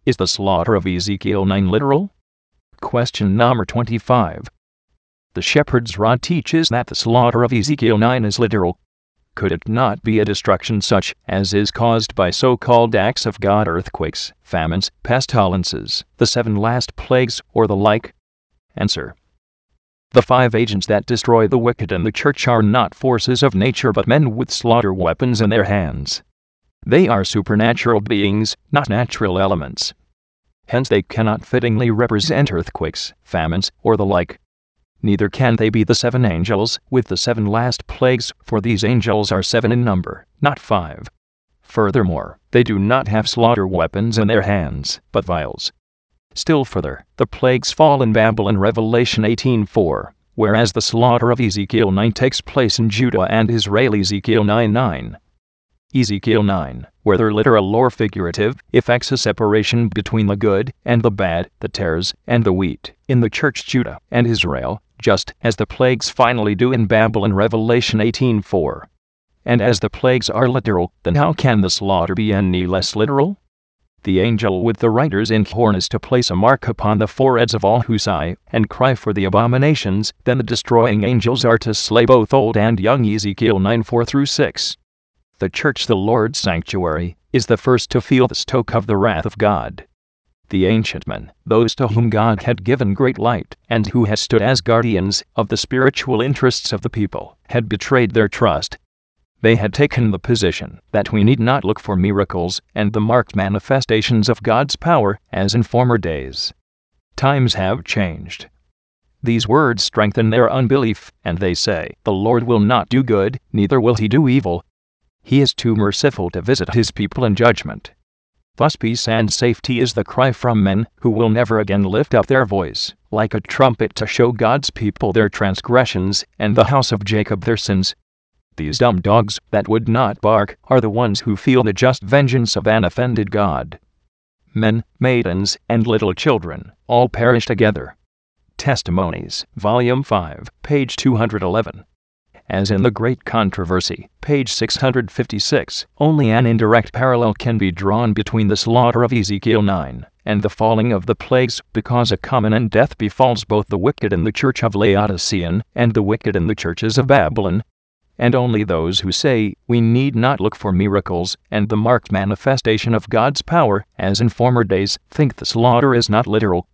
Is the slaughter of Ezekiel 9 literal? Question number 25. The shepherd's rod teaches that the slaughter of Ezekiel 9 is literal. Could it not be a destruction such as is caused by so-called acts of God, earthquakes, famines, pestilences, the 7 last plagues, or the like? Answer. The 5 agents that destroy the wicked in the church are not forces of nature but men with slaughter weapons in their hands. They are supernatural beings, not natural elements. Hence they cannot fittingly represent earthquakes, famines, or the like. Neither can they be the 7 angels with the 7 last plagues, for these angels are 7 in number, not 5. Furthermore, they do not have slaughter weapons in their hands, but vials. Still further, the plagues fall in Babylon, Revelation 18:4, whereas the slaughter of Ezekiel 9 takes place in Judah and Israel, Ezekiel 9:9. Ezekiel 9, whether literal or figurative, effects a separation between the good and the bad, the tares and the wheat, in the church Judah and Israel, just as the plagues finally do in Babylon, Revelation 18:4. And as the plagues are literal, then how can the slaughter be any less literal? The angel with the writer's inkhorn is to place a mark upon the foreheads of all who sigh and cry for the abominations. Then the destroying angels are to slay both old and young, Ezekiel 9:4-6. The church, the Lord's sanctuary, is the first to feel the stroke of the wrath of God. The ancient men, those to whom God had given great light, and who had stood as guardians of the spiritual interests of the people, had betrayed their trust. They had taken the position that we need not look for miracles and the marked manifestations of God's power as in former days. Times have changed. These words strengthen their unbelief, and they say, "The Lord will not do good, neither will he do evil. He is too merciful to visit his people in judgment." Thus peace and safety is the cry from men who will never again lift up their voice like a trumpet to show God's people their transgressions and the house of Jacob their sins. These dumb dogs that would not bark are the ones who feel the just vengeance of an offended God. Men, maidens, and little children all perish together. Testimonies, Volume 5, page 211. As in the Great Controversy, page 656, only an indirect parallel can be drawn between the slaughter of Ezekiel 9 and the falling of the plagues, because a common end death befalls both the wicked in the church of Laodicean and the wicked in the churches of Babylon. And only those who say, "We need not look for miracles and the marked manifestation of God's power, as in former days," think the slaughter is not literal.